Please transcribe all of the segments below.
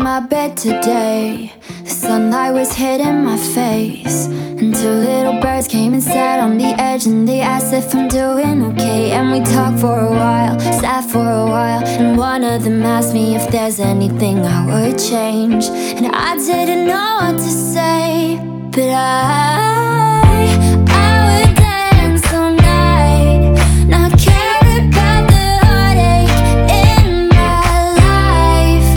my bed today. The sunlight was hitting my face, and two little birds came and sat on the edge, and they asked if I'm doing okay. And we talked for a while, sat for a while, and one of them asked me if there's anything I would change. And I didn't know what to say, but I would dance all night, not care about the heartache in my life.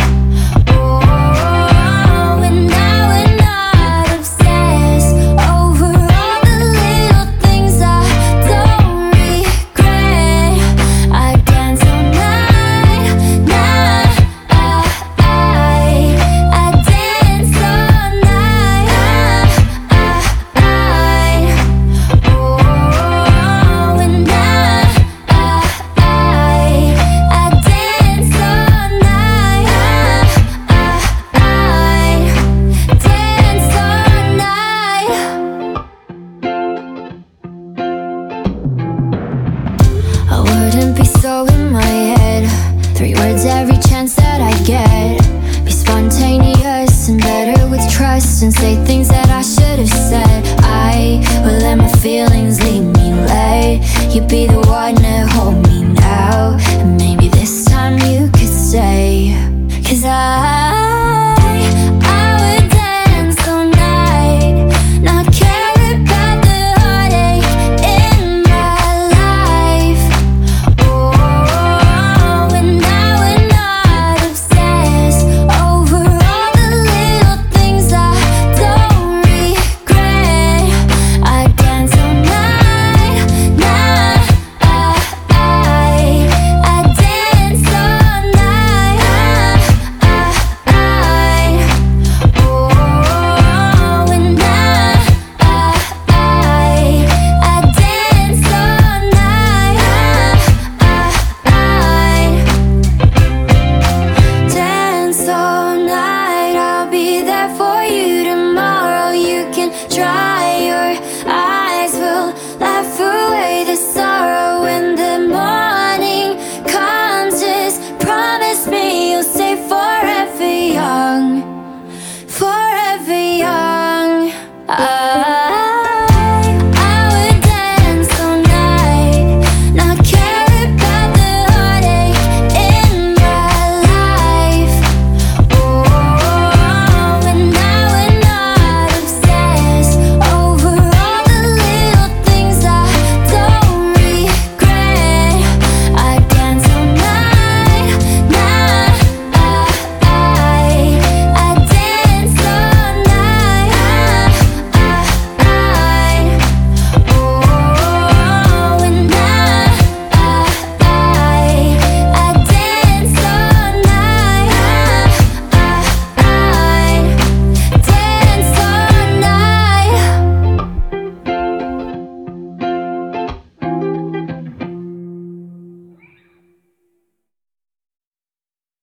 Oh, and I would not obsess over all the little things I don't regret. I dance all night, I dance all night, oh, and I dance all night, dance all night. I wouldn't be so in my head. 3 words every chance that I get. Be spontaneous and better with trust, and say things that I should have said.